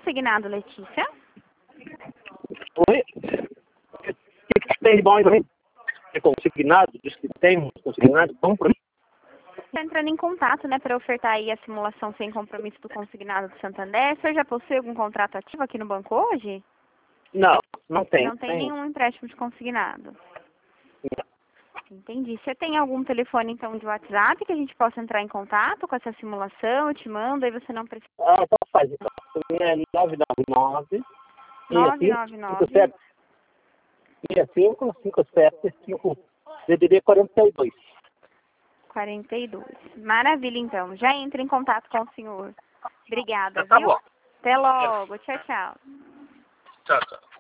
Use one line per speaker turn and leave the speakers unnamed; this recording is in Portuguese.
consignado, Letícia?
Oi? O que tem de bom aí pra mim? É consignado? Diz que tem um consignado? Bom pra mim?
Está entrando em contato, né, para ofertar aí a simulação sem compromisso do consignado do Santander. O senhor já possui algum contrato ativo aqui no banco hoje?
Não, não tem.
Não tem nenhum empréstimo de consignado. Entendi. Você tem algum telefone, então, de WhatsApp que a gente possa entrar em contato com essa simulação? Eu te mando, aí você não precisa...
Então faz então. É 999
999
65 57 5 DDD 42.
42. Maravilha, então. Já entre em contato com o senhor. Obrigada,
Tá
viu?
bom.
Até logo. Tchau, tchau.
Tchau, tchau.